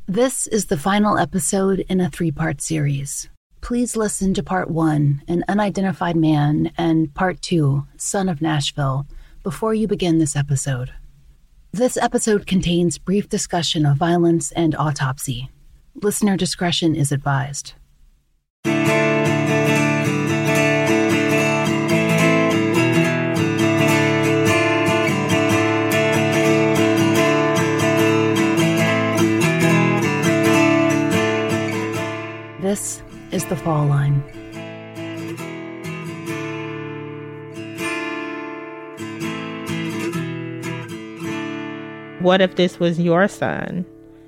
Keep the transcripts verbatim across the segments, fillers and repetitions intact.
This is the final episode in a three-part series. Please listen to Part one, An Unidentified Man, and Part two, Son of Nashville, before you begin this episode. This episode contains brief discussion of violence and autopsy. Listener discretion is advised. This is The Fall Line. What if this was your son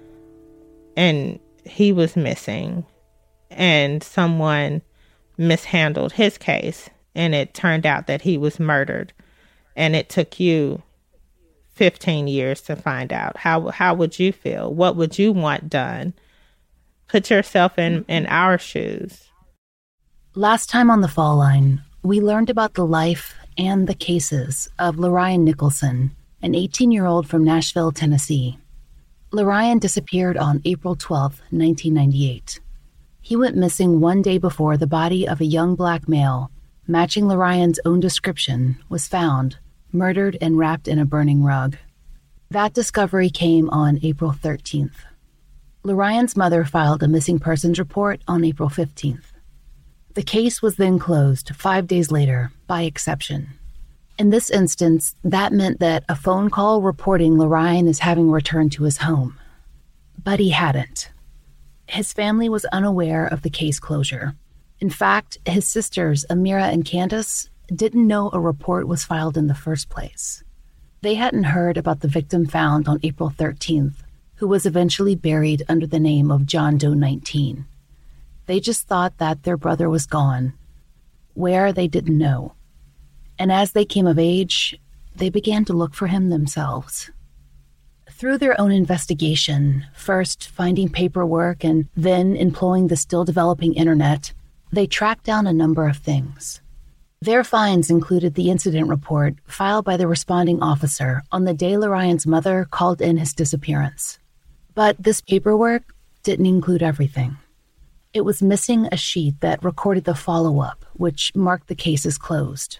and he was missing and someone mishandled his case and it turned out that he was murdered and it took you fifteen years to find out? How how would you feel? What would you want done? Put yourself in, in our shoes. Last time on The Fall Line, we learned about the life and the cases of LaRyan Nicholson, an eighteen-year-old from Nashville, Tennessee. LaRyan disappeared on April twelfth, nineteen ninety-eight. He went missing one day before the body of a young black male, matching LaRyan's own description, was found, murdered and wrapped in a burning rug. That discovery came on April thirteenth. LaRyan's mother filed a missing persons report on April fifteenth. The case was then closed five days later, by exception. In this instance, that meant that a phone call reporting LaRyan as having returned to his home. But he hadn't. His family was unaware of the case closure. In fact, his sisters, Amira and Candace, didn't know a report was filed in the first place. They hadn't heard about the victim found on April thirteenth, who was eventually buried under the name of John Doe nineteen. They just thought that their brother was gone. Where, they didn't know. And as they came of age, they began to look for him themselves. Through their own investigation, first finding paperwork and then employing the still-developing internet, they tracked down a number of things. Their finds included the incident report filed by the responding officer on the day LaRyan's mother called in his disappearance. But this paperwork didn't include everything. It was missing a sheet that recorded the follow-up, which marked the case as closed.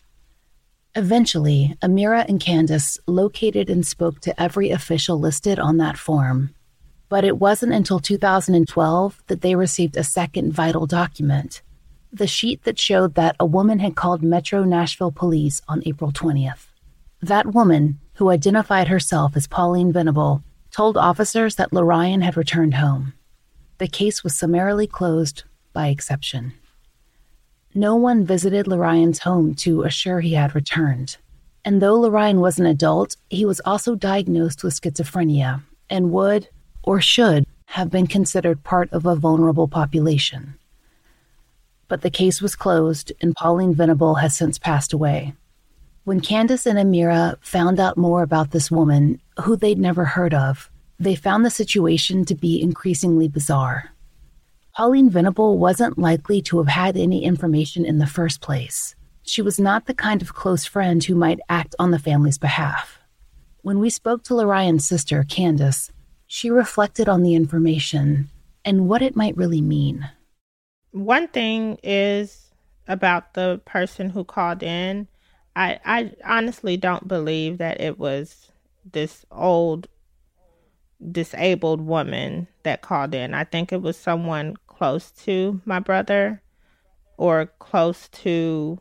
Eventually, Amira and Candace located and spoke to every official listed on that form. But it wasn't until two thousand twelve that they received a second vital document, the sheet that showed that a woman had called Metro Nashville Police on April twentieth. That woman, who identified herself as Pauline Venable, told officers that LaRyan had returned home. The case was summarily closed by exception. No one visited LaRyan's home to assure he had returned. And though LaRyan was an adult, he was also diagnosed with schizophrenia and would, or should, have been considered part of a vulnerable population. But the case was closed, and Pauline Venable has since passed away. When Candace and Amira found out more about this woman, who they'd never heard of, they found the situation to be increasingly bizarre. Pauline Venable wasn't likely to have had any information in the first place. She was not the kind of close friend who might act on the family's behalf. When we spoke to LaRyan's sister, Candace, she reflected on the information and what it might really mean. One thing is about the person who called in. I, I honestly don't believe that it was this old disabled woman that called in. I think it was someone close to my brother or close to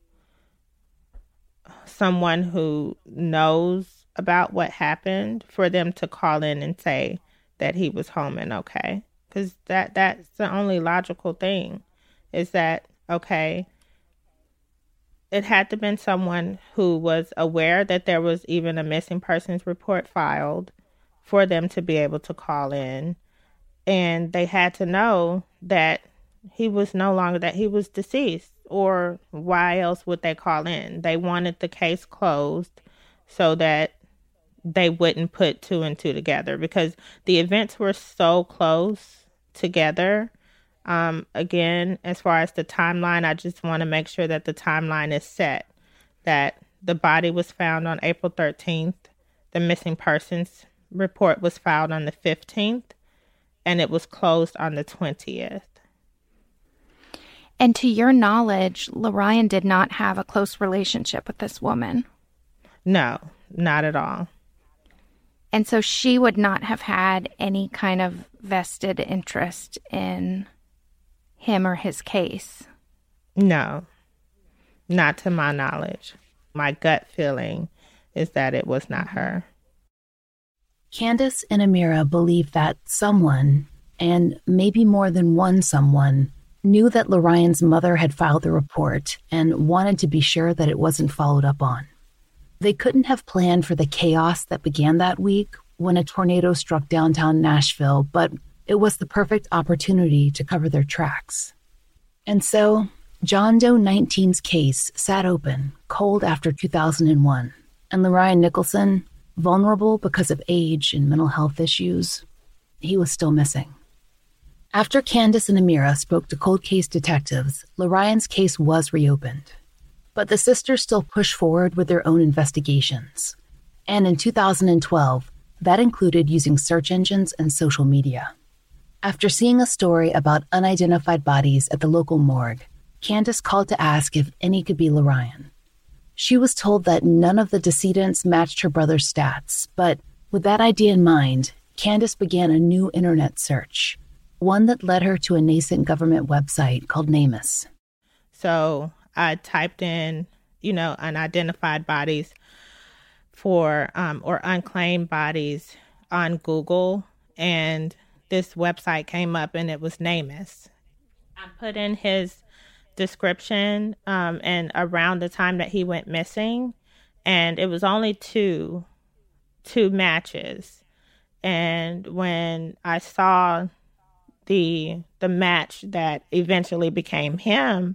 someone who knows about what happened for them to call in and say that he was home and okay. Because that, that's the only logical thing is that, okay, it had to have been someone who was aware that there was even a missing persons report filed for them to be able to call in. And they had to know that he was no longer, that he was deceased, or why else would they call in? They wanted the case closed so that they wouldn't put two and two together because the events were so close together. Um, again, as far as the timeline, I just want to make sure that the timeline is set, that the body was found on April thirteenth. The missing persons report was filed on the fifteenth. and it was closed on the twentieth. And to your knowledge, LaRyan did not have a close relationship with this woman. No, not at all. And so she would not have had any kind of vested interest in him or his case. No, not to my knowledge. My gut feeling is that it was not her. Candace and Amira believed that someone, and maybe more than one someone, knew that LaRyan's mother had filed the report and wanted to be sure that it wasn't followed up on. They couldn't have planned for the chaos that began that week when a tornado struck downtown Nashville, but it was the perfect opportunity to cover their tracks. And so, John Doe nineteen's case sat open, cold after two thousand one, and LaRyan Nicholson, vulnerable because of age and mental health issues, he was still missing. After Candace and Amira spoke to cold case detectives, LaRyan's case was reopened. But the sisters still pushed forward with their own investigations. And in two thousand twelve, that included using search engines and social media. After seeing a story about unidentified bodies at the local morgue, Candace called to ask if any could be LaRyan. She was told that none of the decedents matched her brother's stats, but with that idea in mind, Candace began a new internet search, one that led her to a nascent government website called NamUs. So I typed in, you know, unidentified bodies for, um, or unclaimed bodies on Google, and this website came up and it was NamUs. I put in his description um, and around the time that he went missing, and it was only two, two matches. And when I saw the the match that eventually became him,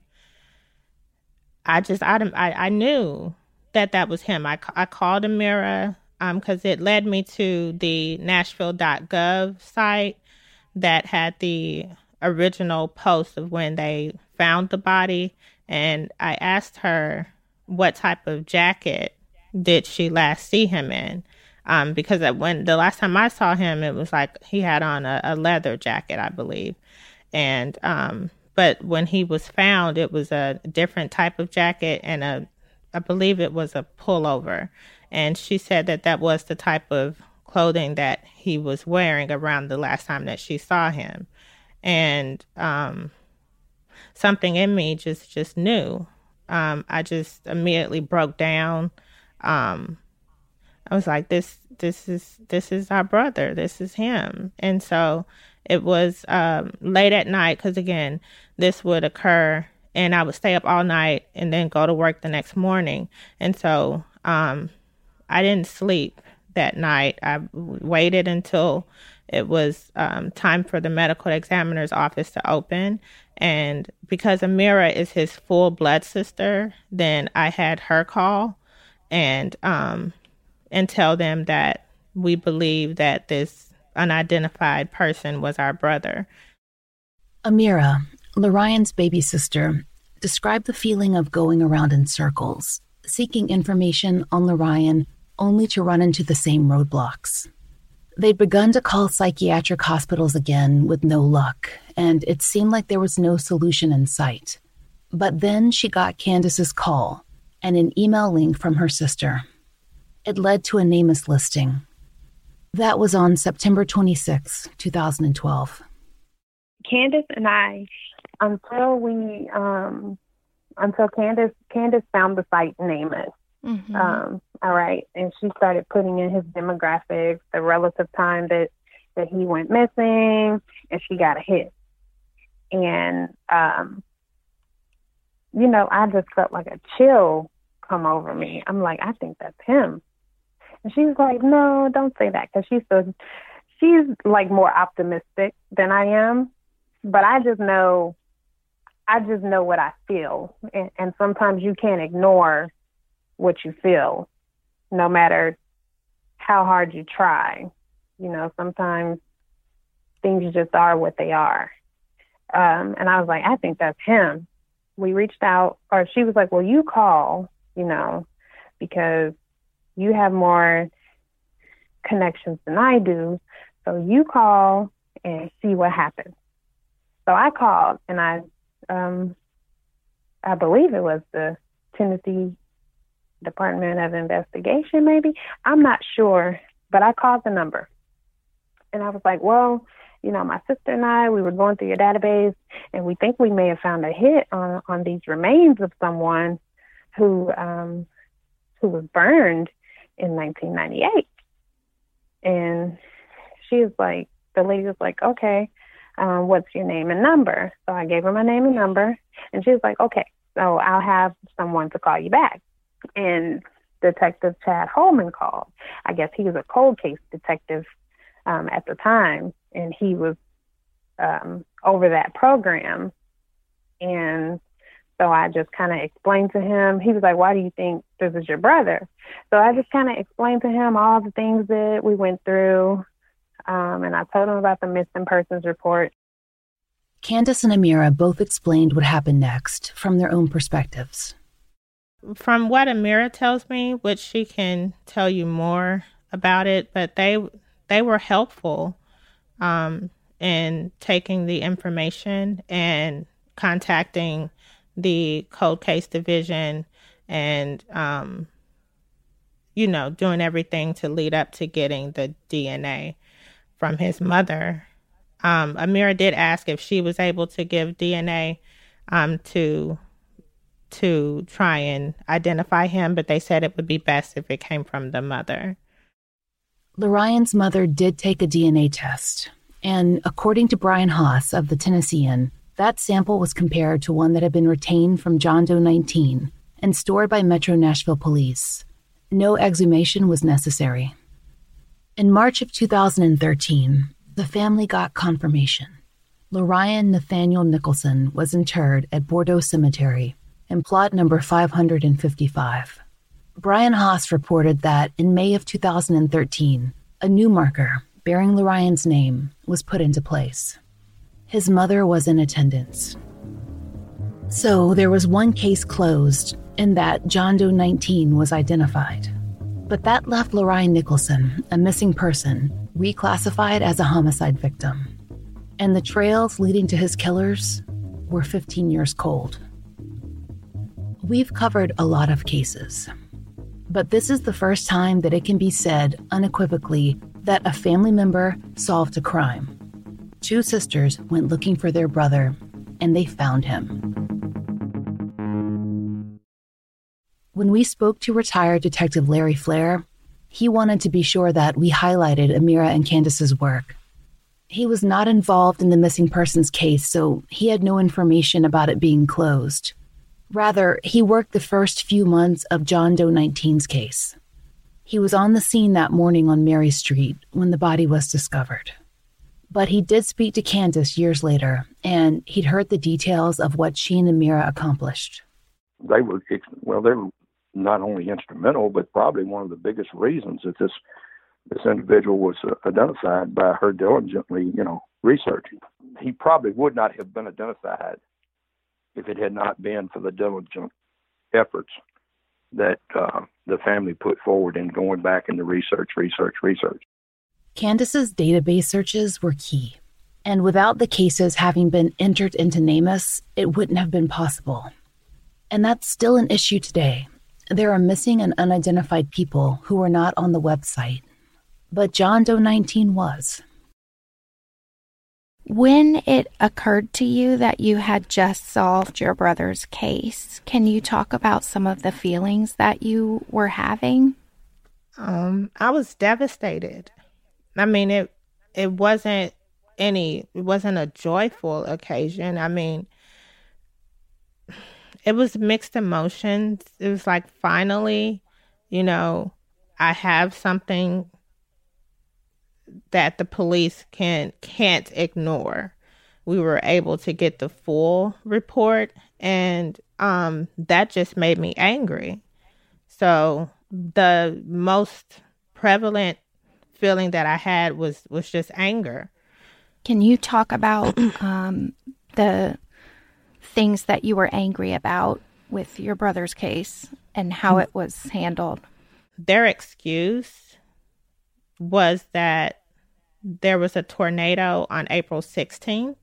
I just, I, I, I knew that that was him. I, I called Amira um, because it led me to the Nashville dot gov site that had the original post of when they found the body. And I asked her what type of jacket did she last see him in. Um, because when the last time I saw him, it was like he had on a, a leather jacket, I believe. And, um, but when he was found, it was a different type of jacket and a, I believe it was a pullover. And she said that that was the type of clothing that he was wearing around the last time that she saw him. And, um, something in me just, just knew. Um, I just immediately broke down. Um, I was like, this, this is, this is our brother. This is him. And so it was, um, late at night. 'Cause again, this would occur and I would stay up all night and then go to work the next morning. And so, um, I didn't sleep that night. I waited until it was, um, time for the medical examiner's office to open. And because Amira is his full blood sister, then I had her call and, um, and tell them that we believe that this unidentified person was our brother. Amira, LaRyan's baby sister, described the feeling of going around in circles, seeking information on LaRyan only to run into the same roadblocks. They'd begun to call psychiatric hospitals again with no luck, and it seemed like there was no solution in sight. But then she got Candace's call and an email link from her sister. It led to a NamUs listing. That was on September twenty-sixth, twenty twelve. Candace and I, until we, um, until Candace, Candace found the site NamUs. Mm-hmm. Um, all right. And she started putting in his demographics, the relative time that, that he went missing, and she got a hit. And, um, you know, I just felt like a chill come over me. I'm like, I think that's him. And she's like, no, don't say that. Cause she's so, she's like more optimistic than I am, but I just know, I just know what I feel. And, and sometimes you can't ignore what you feel, no matter how hard you try. You know, sometimes things just are what they are. Um, and I was like, I think that's him. We reached out, or she was like, well, you call, you know, because you have more connections than I do. So you call and see what happens. So I called, and I, um, I believe it was the Tennessee Department of Investigation, maybe. I'm not sure, but I called the number. And I was like, well, you know, my sister and I, we were going through your database, and we think we may have found a hit on, on these remains of someone who um, who was burned in nineteen ninety-eight. And she was like, the lady was like, okay, um, what's your name and number? So I gave her my name and number, and she was like, okay, so I'll have someone to call you back. And Detective Chad Holman called. I guess he was a cold case detective um, at the time, and he was um, over that program. And so I just kind of explained to him. He was like, why do you think this is your brother? So I just kind of explained to him all the things that we went through, um, and I told him about the missing persons report. Candace and Amira both explained what happened next from their own perspectives. From what Amira tells me, which she can tell you more about it, but they they were helpful um, in taking the information and contacting the cold case division and, um, you know, doing everything to lead up to getting the D N A from his mother. Um, Amira did ask if she was able to give D N A um, to to try and identify him, but they said it would be best if it came from the mother. Lorian's mother did take a D N A test, and according to Brian Haas of the Tennessean, that sample was compared to one that had been retained from John Doe nineteen and stored by Metro Nashville Police. No exhumation was necessary. In March of two thousand thirteen, the family got confirmation. Lorian Nathaniel Nicholson was interred at Bordeaux Cemetery in plot number five hundred fifty-five. Brian Haas reported that in May of two thousand thirteen, a new marker bearing Lorian's name was put into place. His mother was in attendance. So there was one case closed in that John Doe nineteen was identified. But that left Lorian Nicholson, a missing person, reclassified as a homicide victim. And the trails leading to his killers were fifteen years cold. We've covered a lot of cases, but this is the first time that it can be said unequivocally that a family member solved a crime. Two sisters went looking for their brother, and they found him. When we spoke to retired Detective Larry Flair, he wanted to be sure that we highlighted Amira and Candace's work. He was not involved in the missing persons case, so he had no information about it being closed. Rather, he worked the first few months of John Doe nineteen's case. He was on the scene that morning on Mary Street when the body was discovered. But he did speak to Candace years later, and he'd heard the details of what she and Amira accomplished. They were, well, they were not only instrumental, but probably one of the biggest reasons that this this individual was identified by her diligently, you know, researching. He probably would not have been identified if it had not been for the diligent efforts that uh, the family put forward in going back into research, research, research. Candace's database searches were key, and without the cases having been entered into NamUs, it wouldn't have been possible. And that's still an issue today. There are missing and unidentified people who are not on the website, but John Doe nineteen was. When it occurred to you that you had just solved your brother's case, can you talk about some of the feelings that you were having? Um, I was devastated. I mean, it it wasn't any, it wasn't a joyful occasion. I mean, it was mixed emotions. It was like, finally, you know, I have something that the police can, can't ignore. We were able to get the full report, and um, that just made me angry. So the most prevalent feeling that I had was, was just anger. Can you talk about um, the things that you were angry about with your brother's case and how it was handled? Their excuse was that there was a tornado on April sixteenth.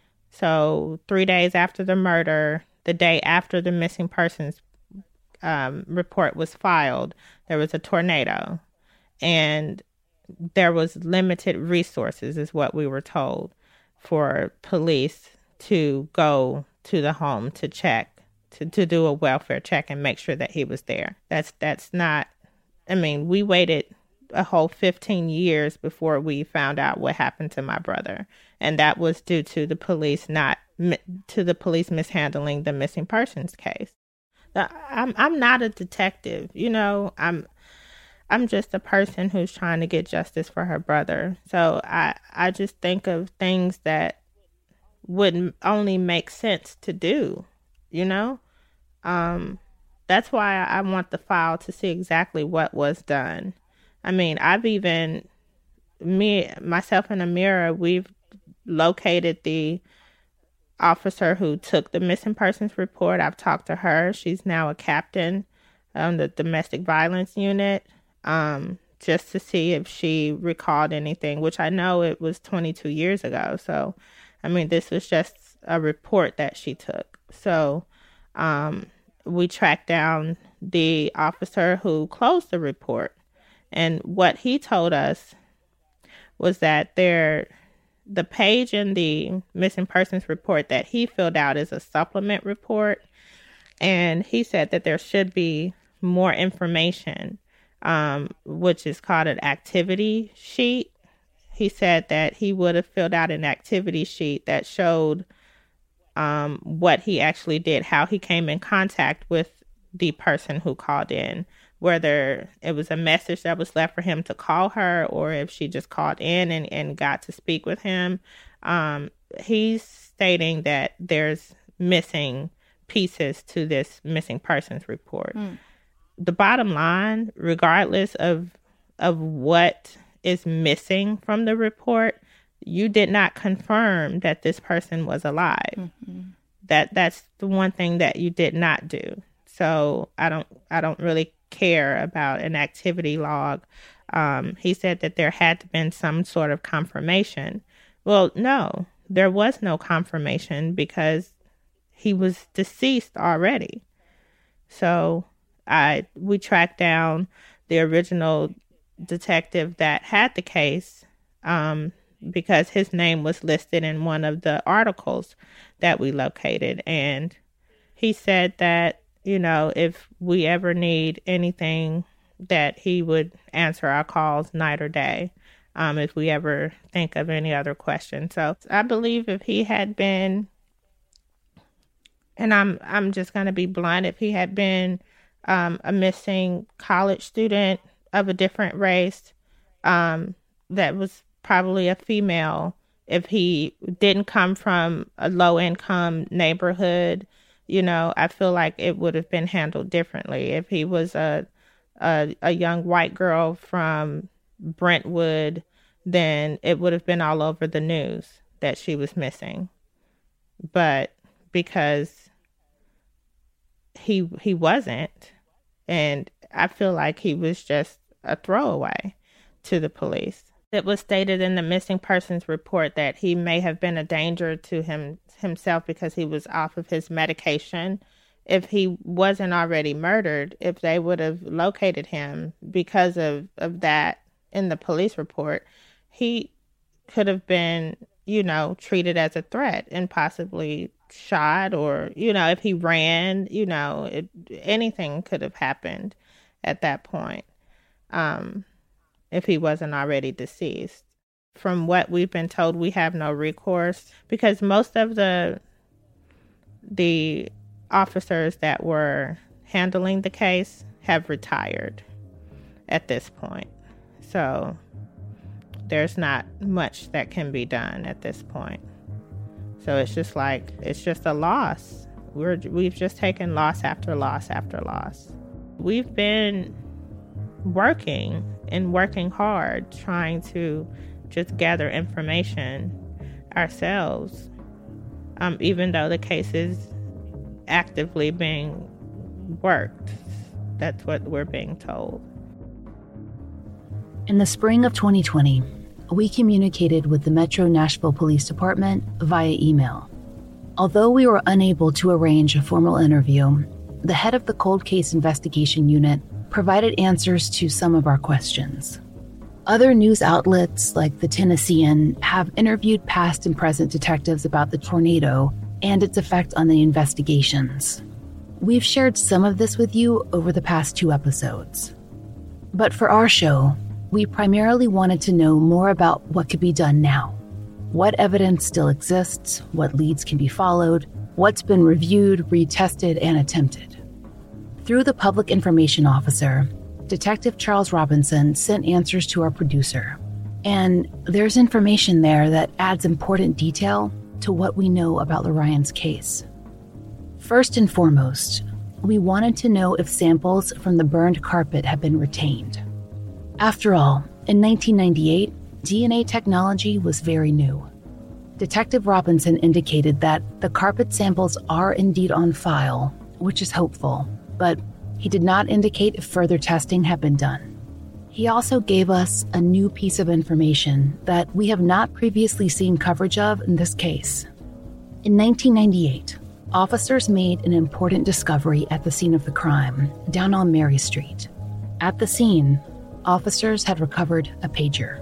So three days after the murder, the day after the missing persons um, report was filed, there was a tornado. And there was limited resources, is what we were told, for police to go to the home to check, to, to do a welfare check and make sure that he was there. That's that's not, I mean, we waited a whole fifteen years before we found out what happened to my brother. And that was due to the police not, to the police mishandling the missing persons case. I'm I'm not a detective, you know, I'm I'm just a person who's trying to get justice for her brother. So I, I just think of things that would only make sense to do, you know? Um, that's why I want the file to see exactly what was done. I mean, I've even, me, myself and Amira, we've located the officer who took the missing persons report. I've talked to her. She's now a captain on the domestic violence unit. Um, just to see if she recalled anything, which I know it was twenty-two years ago. So, I mean, this was just a report that she took. So, um, we tracked down the officer who closed the report. And what he told us was that there, the page in the missing persons report that he filled out is a supplement report. And he said that there should be more information, um, which is called an activity sheet. He said that he would have filled out an activity sheet that showed um, what he actually did, how he came in contact with the person who called in, whether it was a message that was left for him to call her or if she just called in and, and got to speak with him. Um, he's stating that there's missing pieces to this missing persons report. Mm. The bottom line, regardless of of what is missing from the report, you did not confirm that this person was alive. Mm-hmm. That that's the one thing that you did not do. So I don't I don't really care about an activity log. Um, he said that there had to been some sort of confirmation. Well, no, there was no confirmation because he was deceased already. So I we tracked down the original detective that had the case um, because his name was listed in one of the articles that we located. And he said that, you know, if we ever need anything, that he would answer our calls night or day um, if we ever think of any other questions. So I believe if he had been, and I'm I'm just going to be blunt, if he had been um, a missing college student of a different race um, that was probably a female, if he didn't come from a low-income neighborhood, you know, I feel like it would have been handled differently. If he was a, a a young white girl from Brentwood, then it would have been all over the news that she was missing. But because he he wasn't, and I feel like he was just a throwaway to the police. It was stated in the missing persons report that he may have been a danger to him himself because he was off of his medication. If he wasn't already murdered, if they would have located him because of, of that in the police report, he could have been, you know, treated as a threat and possibly shot, or, you know, if he ran, you know, it, anything could have happened at that point. Um, if he wasn't already deceased. From what we've been told, we have no recourse because most of the the officers that were handling the case have retired at this point. So there's not much that can be done at this point. So it's just like, it's just a loss. We're, we've just taken loss after loss after loss. We've been working and working hard trying to just gather information ourselves, um, even though the case is actively being worked. That's what we're being told. In the spring of twenty twenty, we communicated with the Metro Nashville Police Department via email. Although we were unable to arrange a formal interview, the head of the Cold Case Investigation Unit provided answers to some of our questions. Other news outlets, like the Tennessean, have interviewed past and present detectives about the tornado and its effect on the investigations. We've shared some of this with you over the past two episodes. But for our show, we primarily wanted to know more about what could be done now. What evidence still exists, what leads can be followed, what's been reviewed, retested, and attempted. Through the Public Information Officer, Detective Charles Robinson sent answers to our producer. And there's information there that adds important detail to what we know about Lorian's case. First and foremost, we wanted to know if samples from the burned carpet have been retained. After all, in nineteen ninety-eight, D N A technology was very new. Detective Robinson indicated that the carpet samples are indeed on file, which is hopeful, but he did not indicate if further testing had been done. He also gave us a new piece of information that we have not previously seen coverage of in this case. In nineteen ninety-eight, officers made an important discovery at the scene of the crime, down on Mary Street. At the scene, officers had recovered a pager.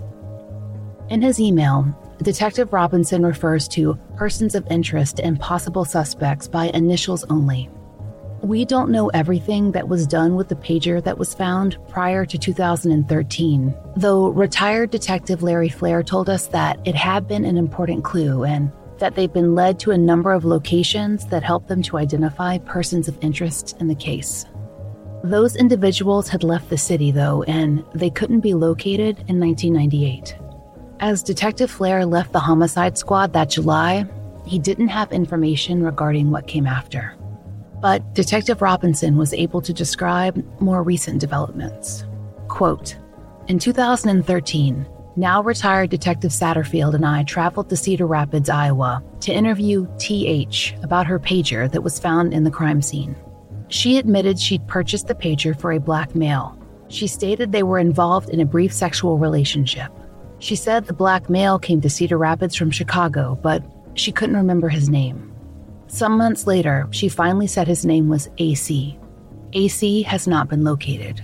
In his email, Detective Robinson refers to persons of interest and possible suspects by initials only. We don't know everything that was done with the pager that was found prior to two thousand thirteen, though retired Detective Larry Flair told us that it had been an important clue and that they've been led to a number of locations that helped them to identify persons of interest in the case. Those individuals had left the city, though, and they couldn't be located in nineteen ninety-eight. As Detective Flair left the homicide squad that July, he didn't have information regarding what came after. But Detective Robinson was able to describe more recent developments. Quote, in two thousand thirteen, now retired Detective Satterfield and I traveled to Cedar Rapids, Iowa, to interview T H about her pager that was found in the crime scene. She admitted she'd purchased the pager for a black male. She stated they were involved in a brief sexual relationship. She said the black male came to Cedar Rapids from Chicago, but she couldn't remember his name. Some months later, she finally said his name was A C. A C has not been located.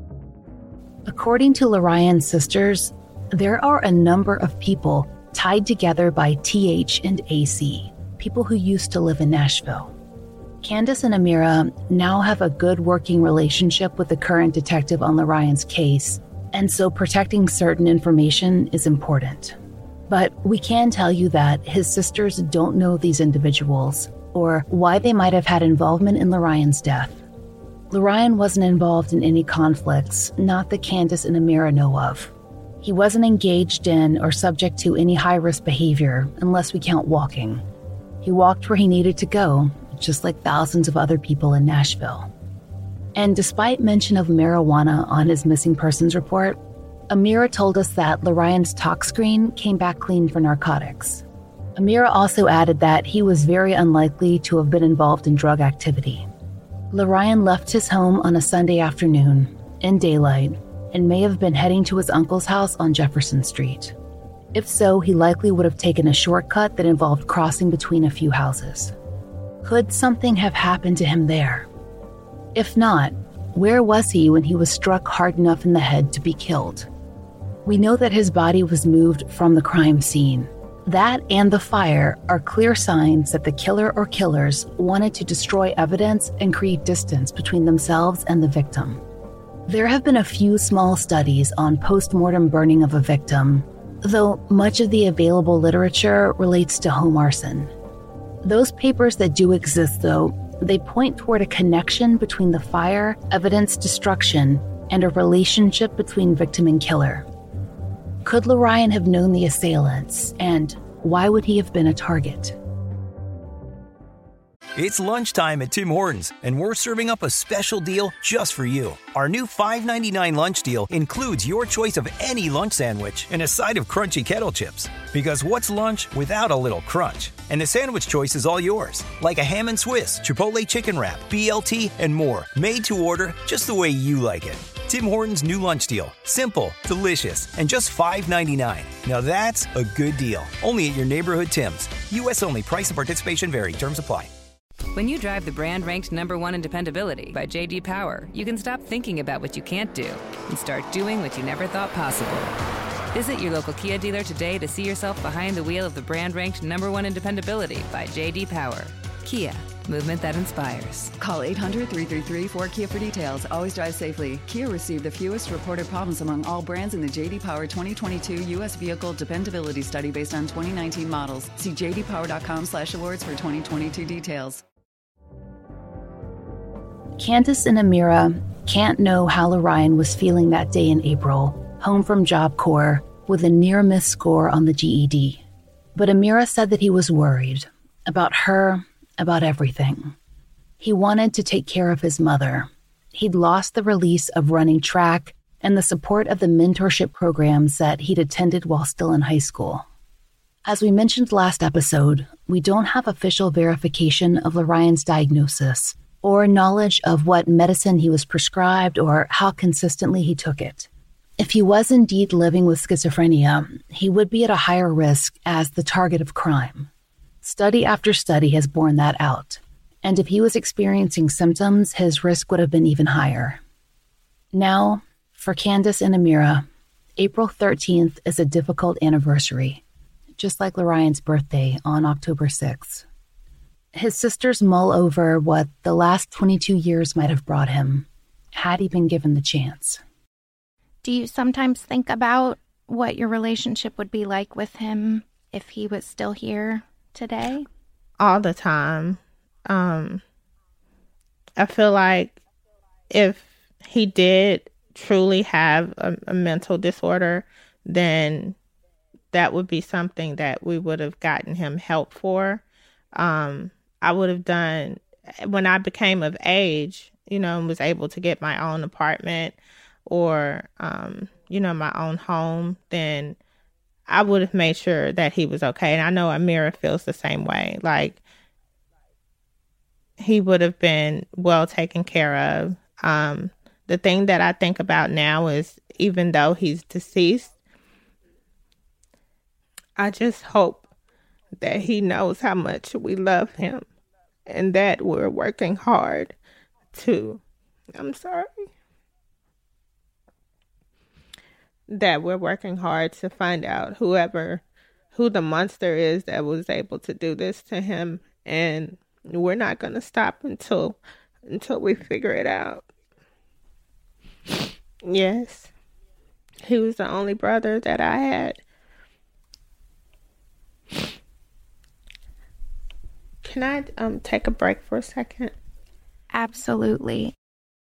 According to Lorian's sisters, there are a number of people tied together by T H and A C, people who used to live in Nashville. Candace and Amira now have a good working relationship with the current detective on Lorian's case, and so protecting certain information is important. But we can tell you that his sisters don't know these individuals or why they might have had involvement in Lorian's death. Lorian wasn't involved in any conflicts, not that Candace and Amira know of. He wasn't engaged in or subject to any high-risk behavior unless we count walking. He walked where he needed to go, just like thousands of other people in Nashville. And despite mention of marijuana on his missing persons report, Amira told us that Lorian's talk screen came back clean for narcotics. Amira also added that he was very unlikely to have been involved in drug activity. Lorian left his home on a Sunday afternoon, in daylight, and may have been heading to his uncle's house on Jefferson Street. If so, he likely would have taken a shortcut that involved crossing between a few houses. Could something have happened to him there? If not, where was he when he was struck hard enough in the head to be killed? We know that his body was moved from the crime scene. That and the fire are clear signs that the killer or killers wanted to destroy evidence and create distance between themselves and the victim. There have been a few small studies on post-mortem burning of a victim, though much of the available literature relates to home arson. Those papers that do exist, though, they point toward a connection between the fire, evidence destruction, and a relationship between victim and killer. Could Lorian have known the assailants, and why would he have been a target? It's lunchtime at Tim Hortons, and we're serving up a special deal just for you. Our new five ninety-nine lunch deal includes your choice of any lunch sandwich and a side of crunchy kettle chips. Because what's lunch without a little crunch? And the sandwich choice is all yours, like a ham and Swiss, Chipotle chicken wrap, B L T, and more, made to order just the way you like it. Tim Hortons' new lunch deal. Simple, delicious, and just five ninety-nine. Now that's a good deal. Only at your neighborhood Tim's. U S only. Price and participation vary. Terms apply. When you drive the brand ranked number one in dependability by J D Power, you can stop thinking about what you can't do and start doing what you never thought possible. Visit your local Kia dealer today to see yourself behind the wheel of the brand ranked number one in dependability by J D Power. Kia, movement that inspires. Call eight hundred, three three three, four K I A for details. Always drive safely. Kia received the fewest reported problems among all brands in the J D Power twenty twenty-two U S Vehicle Dependability Study based on twenty nineteen models. See j d power dot com slash awards for twenty twenty-two details. Candace and Amira can't know how Lorian was feeling that day in April, home from Job Corps with a near-miss score on the G E D. But Amira said that he was worried about her, about everything. He wanted to take care of his mother. He'd lost the release of running track and the support of the mentorship programs that he'd attended while still in high school. As we mentioned last episode, we don't have official verification of Lorian's diagnosis or knowledge of what medicine he was prescribed or how consistently he took it. If he was indeed living with schizophrenia, he would be at a higher risk as the target of crime. Study after study has borne that out. And if he was experiencing symptoms, his risk would have been even higher. Now, for Candace and Amira, April thirteenth is a difficult anniversary, just like Lorian's birthday on October sixth. His sisters mull over what the last twenty-two years might have brought him, had he been given the chance. Do you sometimes think about what your relationship would be like with him if he was still here today? All the time. Um, I feel like if he did truly have a, a mental disorder, then that would be something that we would have gotten him help for. Um, I would have done, when I became of age, you know, and was able to get my own apartment or, um, you know, my own home, then I would have made sure that he was okay. And I know Amira feels the same way. Like, he would have been well taken care of. Um, the thing that I think about now is, even though he's deceased, I just hope that he knows how much we love him and that we're working hard to, I'm sorry, that we're working hard to find out whoever, who the monster is that was able to do this to him. And we're not going to stop until, until we figure it out. Yes. He was the only brother that I had. Can I um take a break for a second? Absolutely.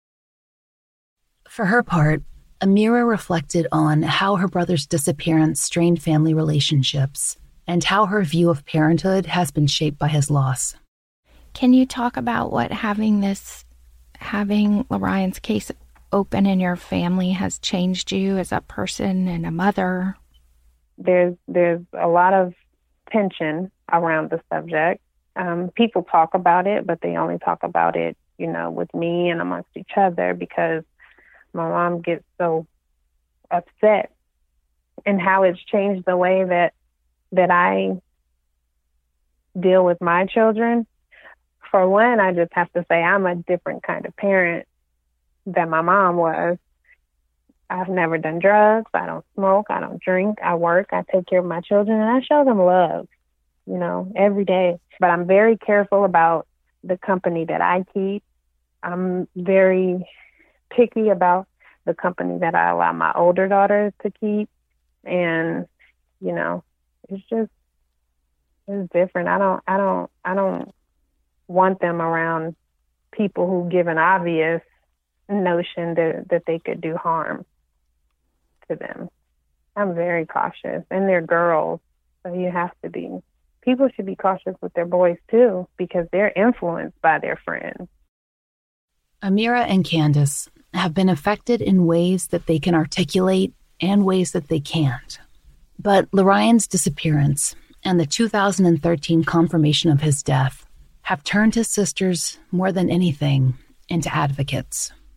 For her part, Amira reflected on how her brother's disappearance strained family relationships and how her view of parenthood has been shaped by his loss. Can you talk about what having this, having Lorian's case open in your family has changed you as a person and a mother? There's there's a lot of tension around the subject. Um, people talk about it, but they only talk about it, you know, with me and amongst each other because my mom gets so upset, and how it's changed the way that that I deal with my children. For one, I just have to say I'm a different kind of parent than my mom was. I've never done drugs. I don't smoke. I don't drink. I work. I take care of my children, and I show them love, you know, every day. But I'm very careful about the company that I keep. I'm very picky about the company that I allow my older daughters to keep. And, you know, it's just, it's different. I don't, I don't, I don't want them around people who give an obvious notion that, that they could do harm to them. I'm very cautious, and they're girls, so you have to be. People should be cautious with their boys too, because they're influenced by their friends. Amira and Candace have been affected in ways that they can articulate and ways that they can't. But Lorian's disappearance and the two thousand thirteen confirmation of his death have turned his sisters, more than anything, into advocates.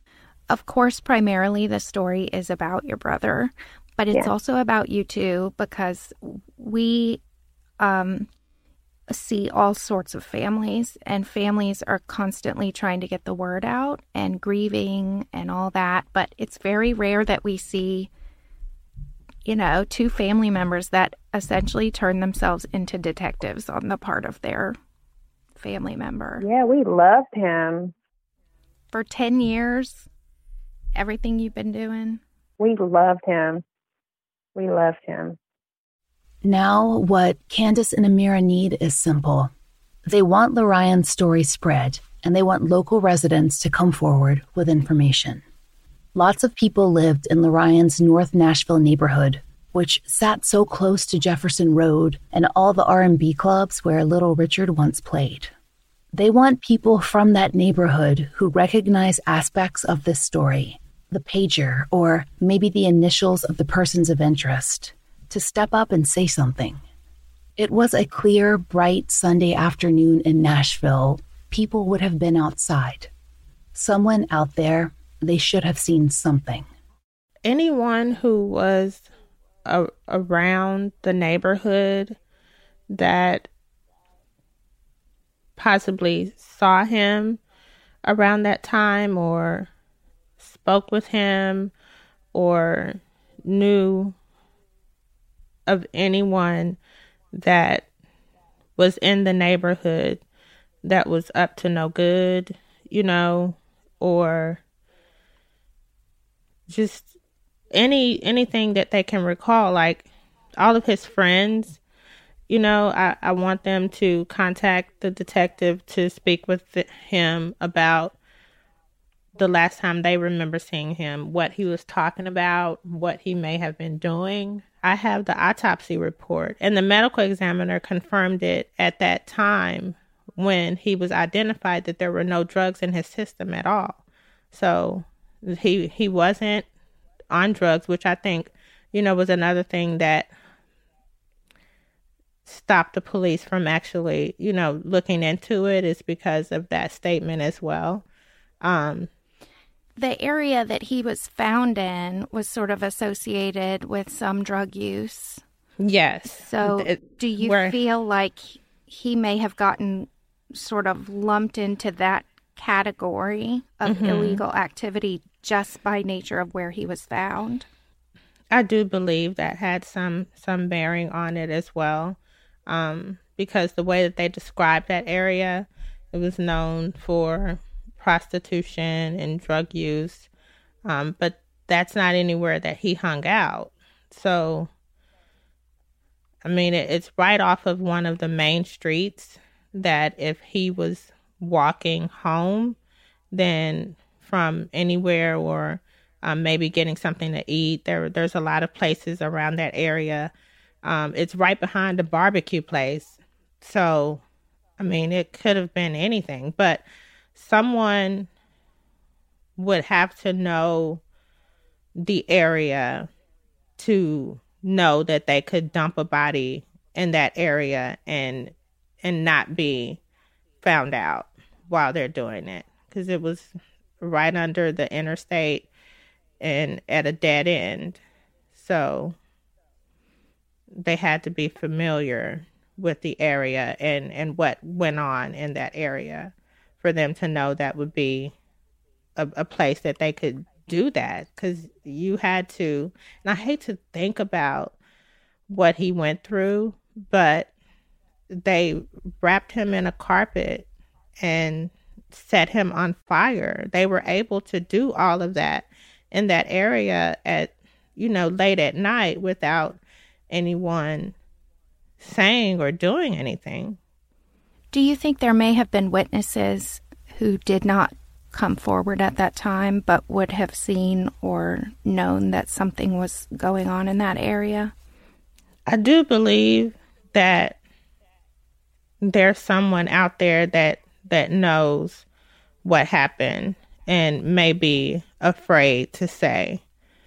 of course, primarily the story is about your brother, but it's Yeah. also about you too, because we um, see all sorts of families, and families are constantly trying to get the word out and grieving and all that. But it's very rare that we see, you know, two family members that essentially turn themselves into detectives on the part of their family member. Yeah, we loved him. For ten years, everything you've been doing. We loved him. We loved him. Now, what Candace and Amira need is simple. They want Lorion's story spread, and they want local residents to come forward with information. Lots of people lived in Lorion's North Nashville neighborhood, which sat so close to Jefferson Road and all the R and B clubs where Little Richard once played. They want people from that neighborhood who recognize aspects of this story, the pager, or maybe the initials of the persons of interest, to step up and say something. It was a clear, bright Sunday afternoon in Nashville. People would have been outside. Someone out there, they should have seen something. Anyone who was a- around the neighborhood that possibly saw him around that time or spoke with him or knew of anyone that was in the neighborhood that was up to no good, you know, or just any anything that they can recall, like all of his friends. You know, I, I want them to contact the detective to speak with the, him about the last time they remember seeing him, what he was talking about, what he may have been doing. I have the autopsy report, and the medical examiner confirmed it at that time when he was identified that there were no drugs in his system at all. So he he wasn't on drugs, which I think, you know, was another thing that stopped the police from actually, you know, looking into it, is because of that statement as well. Um, the area that he was found in was sort of associated with some drug use. Yes. So it, do you where, feel like he may have gotten sort of lumped into that category of mm-hmm. illegal activity just by nature of where he was found? I do believe that had some some bearing on it as well. Um, because the way that they described that area, it was known for prostitution and drug use. Um, but that's not anywhere that he hung out. So, I mean, it, it's right off of one of the main streets that if he was walking home, then from anywhere or um, maybe getting something to eat, there there's a lot of places around that area. Um, it's right behind the barbecue place. So, I mean, it could have been anything, but someone would have to know the area to know that they could dump a body in that area and and not be found out while they're doing it, because it was right under the interstate and at a dead end. So they had to be familiar with the area and, and what went on in that area for them to know that would be a, a place that they could do that. Because you had to, and I hate to think about what he went through, but they wrapped him in a carpet and set him on fire. They were able to do all of that in that area at, you know, late at night without anyone saying or doing anything. Do you think there may have been witnesses who did not come forward at that time but would have seen or known that something was going on in that area? I do believe that there's someone out there that that knows what happened and may be afraid to say.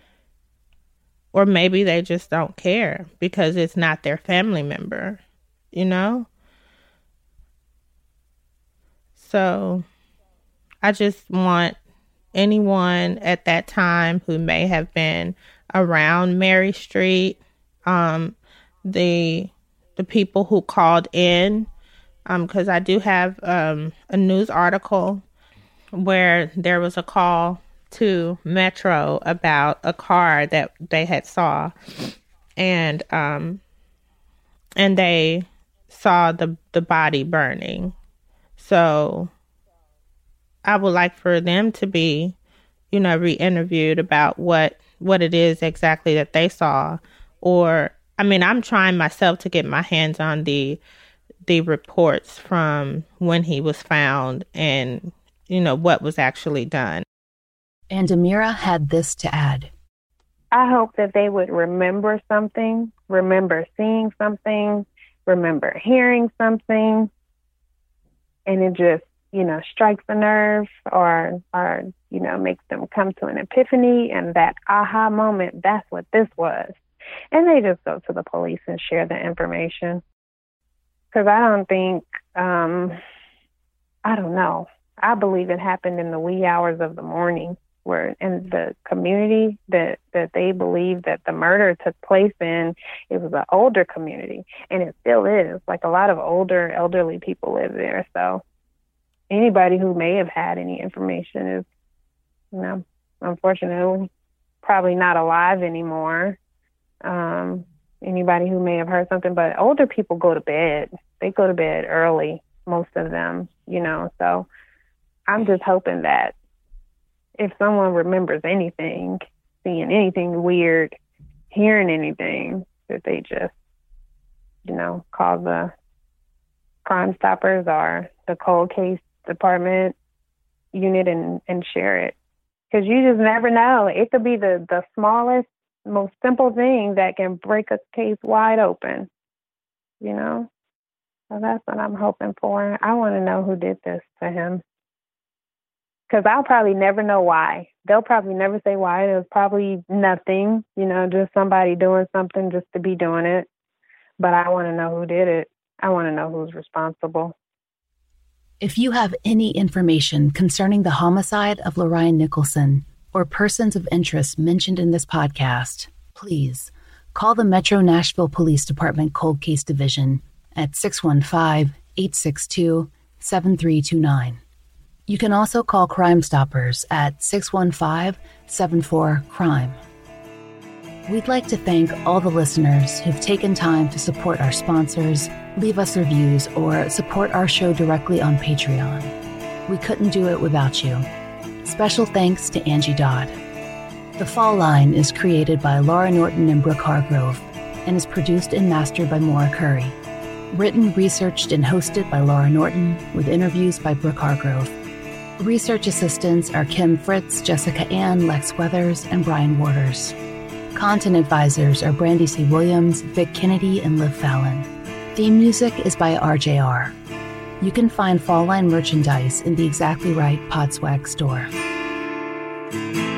Or maybe they just don't care because it's not their family member, you know? So I just want anyone at that time who may have been around Mary Street, um, the the people who called in, because um, I do have um, a news article where there was a call to Metro about a car that they had saw, and um, and they saw the the body burning. So I would like for them to be, you know, re-interviewed about what what it is exactly that they saw. Or, I mean, I'm trying myself to get my hands on the the reports from when he was found and, you know, what was actually done. And Amira had this to add. I hope that they would remember something, remember seeing something, remember hearing something, and it just, you know, strikes a nerve or, or, you know, makes them come to an epiphany and that aha moment, that's what this was. And they just go to the police and share the information. Because I don't think, um, I don't know. I believe it happened in the wee hours of the morning, where in the community that, that they believe that the murder took place in, it was an older community. And it still is. Like, a lot of older, elderly people live there. So anybody who may have had any information is, you know, unfortunately, probably not alive anymore. Um, anybody who may have heard something, but older people go to bed. They go to bed early, most of them, you know, so I'm just hoping that if someone remembers anything, seeing anything weird, hearing anything, that they just, you know, call the Crime Stoppers or the cold case department unit and, and share it. Because you just never know. It could be the, the smallest, most simple thing that can break a case wide open, you know? So that's what I'm hoping for. I want to know who did this to him. Because I'll probably never know why. They'll probably never say why. It was probably nothing, you know, just somebody doing something just to be doing it. But I want to know who did it. I want to know who's responsible. If you have any information concerning the homicide of Lorian Nicholson or persons of interest mentioned in this podcast, please call the Metro Nashville Police Department Cold Case Division at six one five, eight six two, seven three two nine. You can also call Crime Stoppers at six one five, seven four, crime. We'd like to thank all the listeners who've taken time to support our sponsors, leave us reviews, or support our show directly on Patreon. We couldn't do it without you. Special thanks to Angie Dodd. The Fall Line is created by Laura Norton and Brooke Hargrove and is produced and mastered by Maura Curry. Written, researched, and hosted by Laura Norton with interviews by Brooke Hargrove. Research assistants are Kim Fritz, Jessica Ann, Lex Weathers, and Brian Waters. Content advisors are Brandy C. Williams, Vic Kennedy, and Liv Fallon. Theme music is by R J R. You can find Fall Line merchandise in the Exactly Right Podswag store.